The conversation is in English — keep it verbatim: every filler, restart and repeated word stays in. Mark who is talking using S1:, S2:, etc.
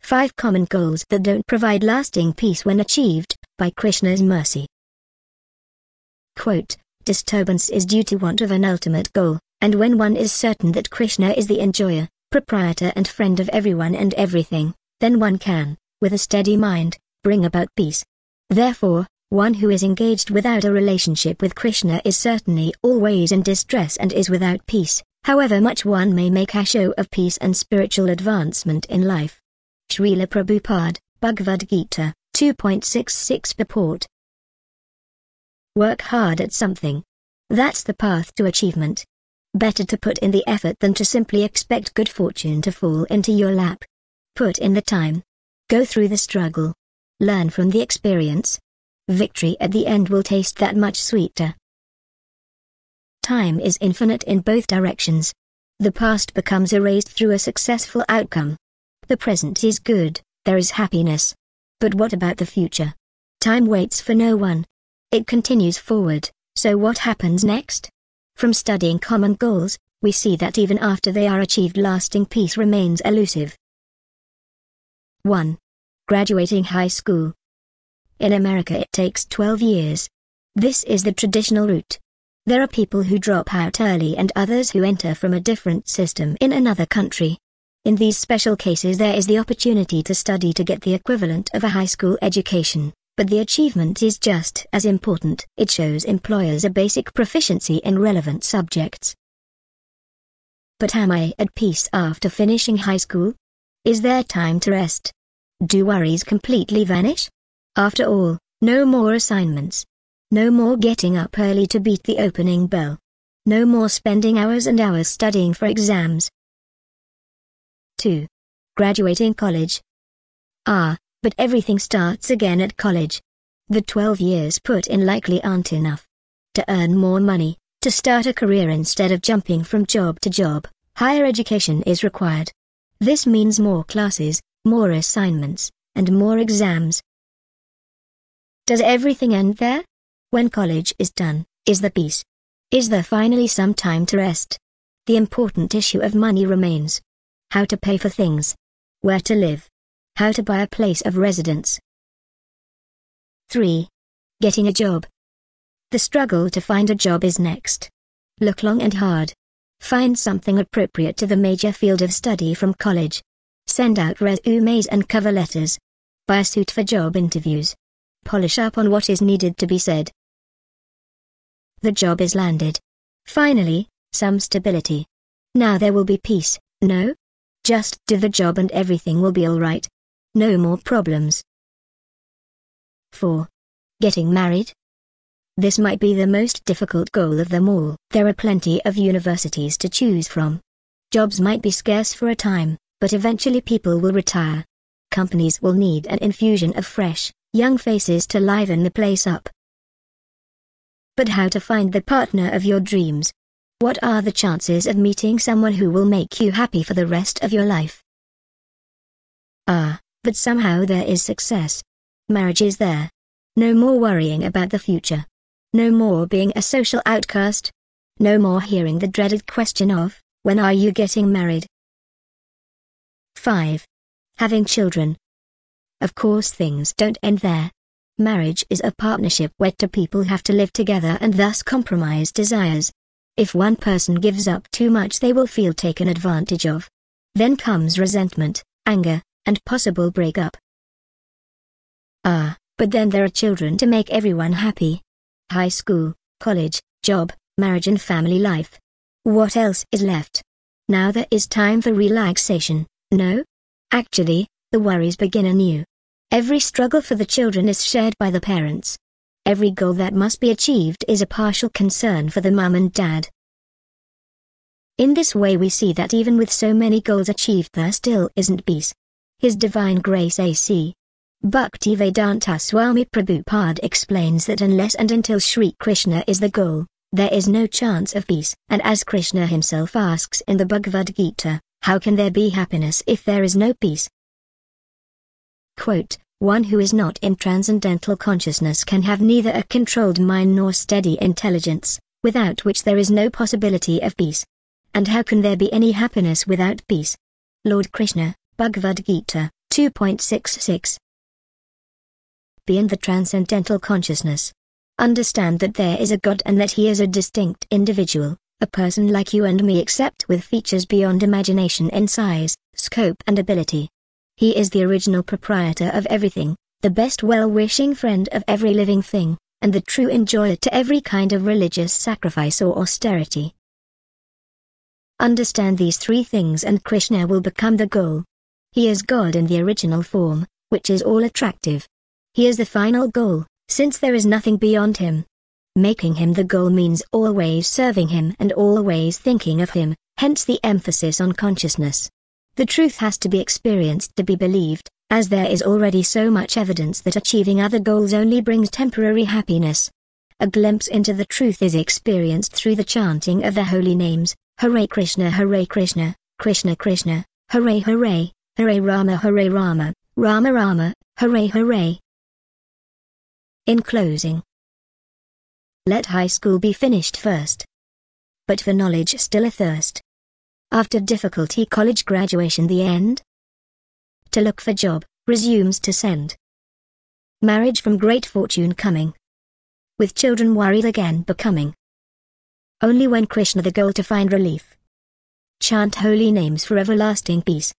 S1: Five common goals that don't provide lasting peace when achieved by Krishna's mercy. Quote, disturbance is due to want of an ultimate goal, and when one is certain that Krishna is the enjoyer, proprietor and friend of everyone and everything, then one can, with a steady mind, bring about peace. Therefore, one who is engaged without a relationship with Krishna is certainly always in distress and is without peace, however much one may make a show of peace and spiritual advancement in life. Srila Prabhupada, Bhagavad Gita, two point six six Purport. Work hard at something. That's the path to achievement. Better to put in the effort than to simply expect good fortune to fall into your lap. Put in the time. Go through the struggle. Learn from the experience. Victory at the end will taste that much sweeter. Time is infinite in both directions. The past becomes erased through a successful outcome. The present is good, there is happiness. But what about the future? Time waits for no one. It continues forward, so what happens next? From studying common goals, we see that even after they are achieved, lasting peace remains elusive. one. Graduating high school. In America it takes twelve years. This is the traditional route. There are people who drop out early and others who enter from a different system in another country. In these special cases there is the opportunity to study to get the equivalent of a high school education, but the achievement is just as important. It shows employers a basic proficiency in relevant subjects. But am I at peace after finishing high school? Is there time to rest? Do worries completely vanish? After all, no more assignments. No more getting up early to beat the opening bell. No more spending hours and hours studying for exams. two. Graduating college. Ah, but everything starts again at college. The twelve years put in likely aren't enough. To earn more money, to start a career instead of jumping from job to job, higher education is required. This means more classes, more assignments, and more exams. Does everything end there? When college is done, is there peace? Is there finally some time to rest? The important issue of money remains. How to pay for things. Where to live. How to buy a place of residence. three. Getting a job. The struggle to find a job is next. Look long and hard. Find something appropriate to the major field of study from college. Send out resumes and cover letters. Buy a suit for job interviews. Polish up on what is needed to be said. The job is landed. Finally, some stability. Now there will be peace, no? Just do the job and everything will be alright. No more problems. four. Getting married. This might be the most difficult goal of them all. There are plenty of universities to choose from. Jobs might be scarce for a time, but eventually people will retire. Companies will need an infusion of fresh, young faces to liven the place up. But how to find the partner of your dreams? What are the chances of meeting someone who will make you happy for the rest of your life? Ah, but somehow there is success. Marriage is there. No more worrying about the future. No more being a social outcast. No more hearing the dreaded question of, when are you getting married? five. Having children. Of course things don't end there. Marriage is a partnership where two people have to live together and thus compromise desires. If one person gives up too much they will feel taken advantage of. Then comes resentment, anger, and possible breakup. Ah, but then there are children to make everyone happy. High school, college, job, marriage and family life. What else is left? Now there is time for relaxation, no? Actually, the worries begin anew. Every struggle for the children is shared by the parents. Every goal that must be achieved is a partial concern for the mum and dad. In this way we see that even with so many goals achieved there still isn't peace. His Divine Grace A C Bhaktivedanta Swami Prabhupada explains that unless and until Sri Krishna is the goal, there is no chance of peace. And as Krishna himself asks in the Bhagavad Gita, how can there be happiness if there is no peace? Quote, one who is not in transcendental consciousness can have neither a controlled mind nor steady intelligence, without which there is no possibility of peace. And how can there be any happiness without peace? Lord Krishna, Bhagavad Gita, two point six six. Be in the transcendental consciousness. Understand that there is a God and that He is a distinct individual, a person like you and me except with features beyond imagination in size, scope and ability. He is the original proprietor of everything, the best well-wishing friend of every living thing, and the true enjoyer to every kind of religious sacrifice or austerity. Understand these three things and Krishna will become the goal. He is God in the original form, which is all attractive. He is the final goal, since there is nothing beyond Him. Making Him the goal means always serving Him and always thinking of Him, hence the emphasis on consciousness. The truth has to be experienced to be believed, as there is already so much evidence that achieving other goals only brings temporary happiness. A glimpse into the truth is experienced through the chanting of the holy names, Hare Krishna Hare Krishna, Krishna Krishna, Hare Hare, Hare Rama Hare Rama, Rama Rama, Hare Hare. In closing, let high school be finished first. But for knowledge still athirst. After difficulty college graduation the end. To look for job, resumes to send. Marriage from great fortune coming. With children worried again becoming. Only when Krishna the goal to find relief. Chant holy names for everlasting peace.